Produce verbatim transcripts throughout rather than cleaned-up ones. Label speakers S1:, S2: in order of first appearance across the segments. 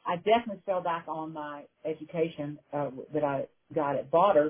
S1: I definitely fell back on my education uh, that I got at Botter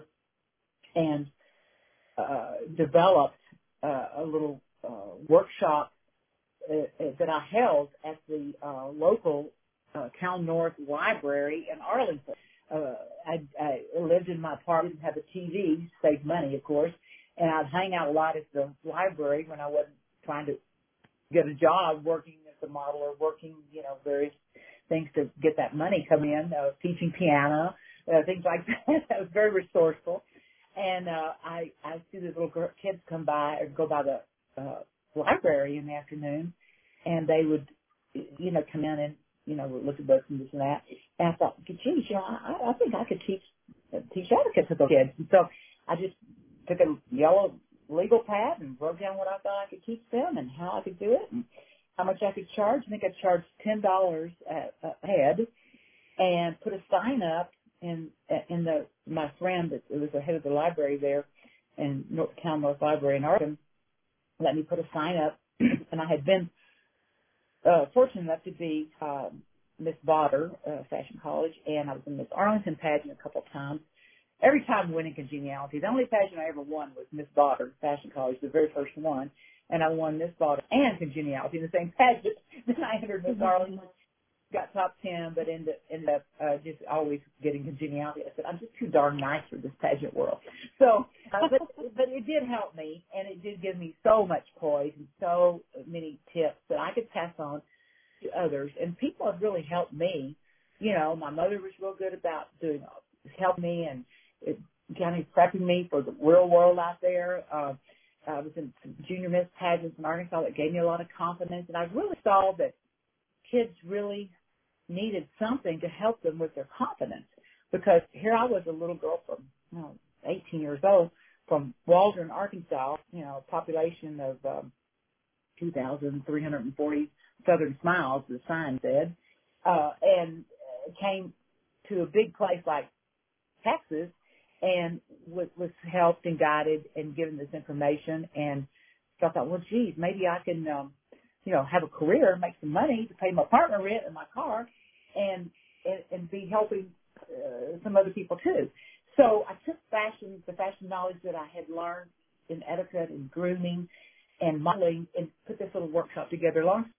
S1: and uh, developed uh, a little uh, workshop uh, uh, that I held at the uh, local uh, Cal North Library in Arlington. Uh, I, I lived in my apartment, didn't have a T V, saved money, of course, and I'd hang out a lot at the library when I wasn't trying to get a job working as a model or working, you know, various things to get that money come in, uh, teaching piano, uh, things like that. I was very resourceful. And, uh, I, I see these little girl, kids come by or go by the, uh, library in the afternoon and they would, you know, come in and, you know, look at books and this and that. And I thought, geez, you know, I, I think I could teach, teach etiquette to the kids. And so I just took a yellow legal pad and wrote down what I thought I could teach them and how I could do it and how much I could charge. I think I charged ten dollars a, a head and put a sign up in in the my friend that was the head of the library there in North Town North Library in Arlington let me put a sign up and I had been uh, fortunate enough to be um, Miss Botter, uh, Fashion College, and I was in Miss Arlington pageant a couple of times. Every time winning Congeniality. The only pageant I ever won was Miss Botter, Fashion College, the very first one. And I won Miss Botter and Congeniality in the same pageant. Then I entered Miss Arlington, got top ten, but ended, ended up uh, just always getting Congeniality. I said, I'm just too darn nice for this pageant world. So, uh, but, but it did help me, and it did give me so much poise and so many tips that I could pass on to others. And people have really helped me. You know, my mother was real good about doing help me and it kind of prepping me for the real world out there. Uh, I was in some junior Miss pageants in Arkansas that gave me a lot of confidence, and I really saw that kids really needed something to help them with their confidence. Because here I was, a little girl from you know, eighteen years old from Waldron, Arkansas. You know, a population of um, two thousand three hundred forty Southern Smiles, the sign said, uh, and came to a big place like Texas and was, was helped and guided and given this information. And so I thought, well, geez, maybe I can, um, you know, have a career, make some money to pay my apartment rent and my car and, and, and be helping uh, some other people too. So I took fashion, the fashion knowledge that I had learned in etiquette and grooming and modeling and put this little workshop together. Long